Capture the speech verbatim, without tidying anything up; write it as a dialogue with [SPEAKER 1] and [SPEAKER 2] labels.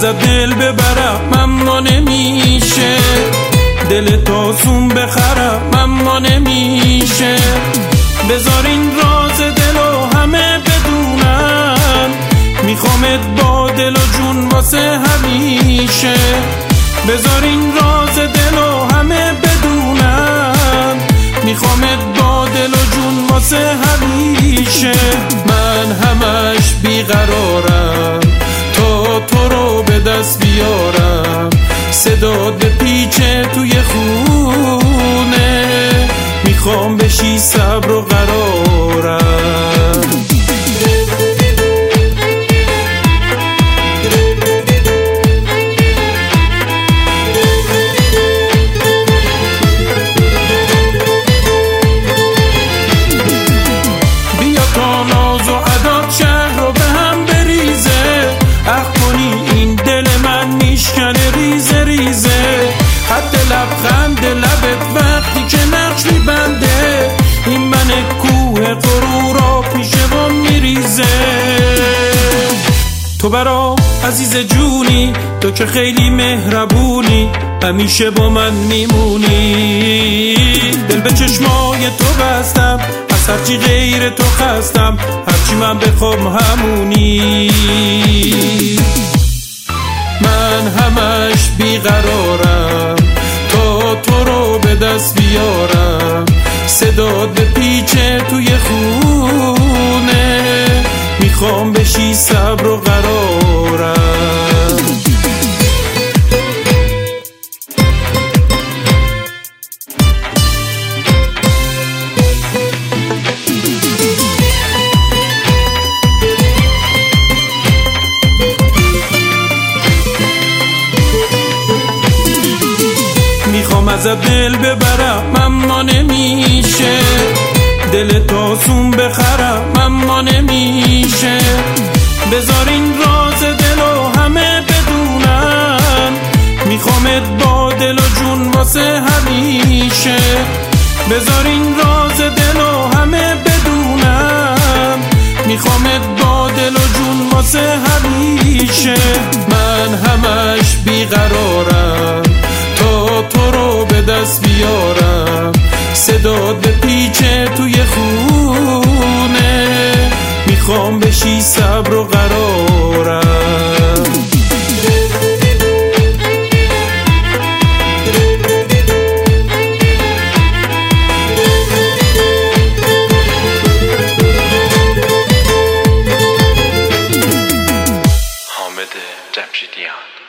[SPEAKER 1] ازت دل ببرم اما نمیشه، دل تاسون بخرم اما نمیشه. بذار این راز دلو همه بدونن، میخوامت با دل و جون واسه همیشه. بذار این راز دلو همه بدونن، میخوامت با دل و جون واسه همیشه. من همش بیقرارم تا تو رو به دست بیارم، صدات به پیچه توی خونه، میخوام بشی صبر و قرارم. بیا تا ناز و عداد شهر رو به هم بریزه، اخ کنی این دل من میشکنه ریزه ریزه. حتی لبخند لبت وقتی که نقش میبنده، این من کوه غرورا پیشه و میریزه. تو برا عزیز جونی، تو که خیلی مهربونی، همیشه با من میمونی. دل به چشمای تو بستم، از هرچی غیر تو خستم، هرچی من بخوام همونی. من همش بیقرارم تا تو رو به دست بیارم، صدات به پیچه توی خونه، میخوام بشی صبر و قرارم. میخوام ازت دل ببرم اما نمیشه، دل تاسون بخرم اما نمیشه. بذار این راز دلو همه بدونن، میخوامت با دل و جون واسه همیشه. بذار این راز دلو همه بدونن، میخوامت با دل و جون واسه همیشه. من همش بیقرارم تا تو رو به دست بیارم، صدات به پیچه توی خونه، میخوام بشی صبر و قرارم.
[SPEAKER 2] حامد جمشیدیان.